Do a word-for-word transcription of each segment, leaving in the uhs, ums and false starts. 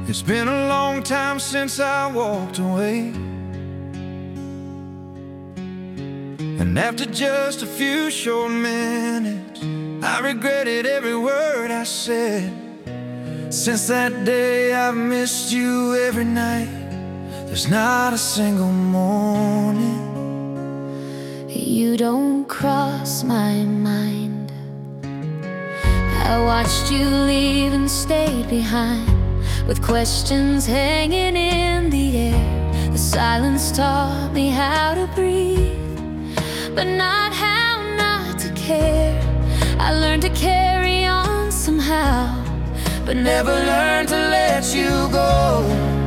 It's been a long time since I walked away, and after just a few short minutes, I regretted every word I said. Since that day I've missed you every night. There's not a single morning you don't cross my mind. I watched you leave and stayed behind, with questions hanging in the air. The silence taught me how to breathe, but not how not to care. I learned to carry on somehow, but never learned to let you go.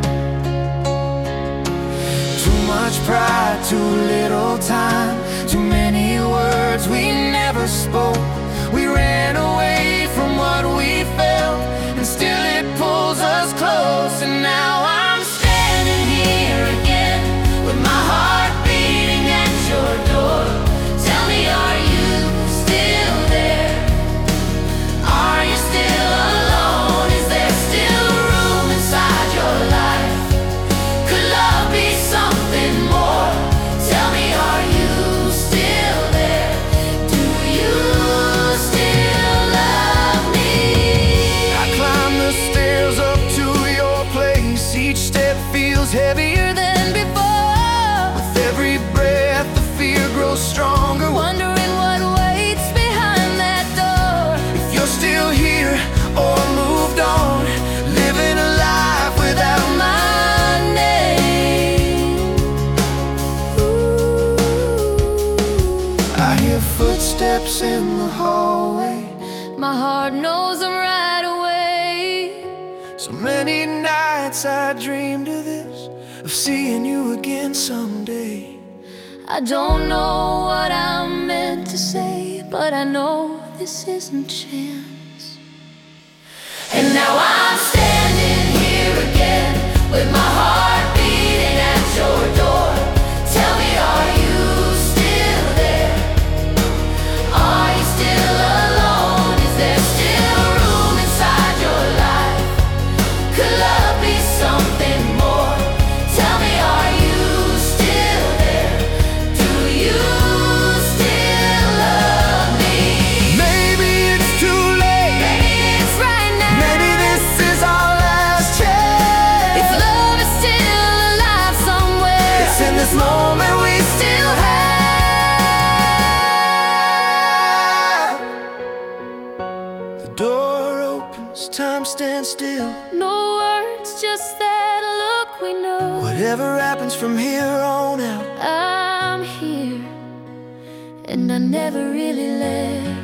Too much pride, too little time, too many words we never spoke. We ran away from what we felt, and still it pulls us close. And now I'm standing here again, with my heart beating at your door. Tell me, are you still there? Are you still alone? Is there still room inside your life? Could love be something more? Tell me, are you still there? Do you still love me? I climb the stairs up to your place. Each step feels heavier than before. With every breath the fear grows stronger, wondering what waits behind that door. If you're still here or moved on, living a life without my name. Ooh. I hear footsteps in the hallway. My heart knows I'm right away. So many nights I dreamed of this, of seeing you again someday. I don't know what I'm meant to say, but I know this isn't chance. And now I'm standing here again, with my heart beating at your door. Tell me, are you still there? Are you still alone? Is there still room inside your life? Could love be something more? Tell me, are you still there? Do you still love me? Maybe it's too late. Maybe it's right now. Maybe this is our last chance. If love is still alive somewhere, it's in this moment we still have. The door opens, time stands still. No words, just that look we know. Whatever happens from here on out, I'm here, and I never really left.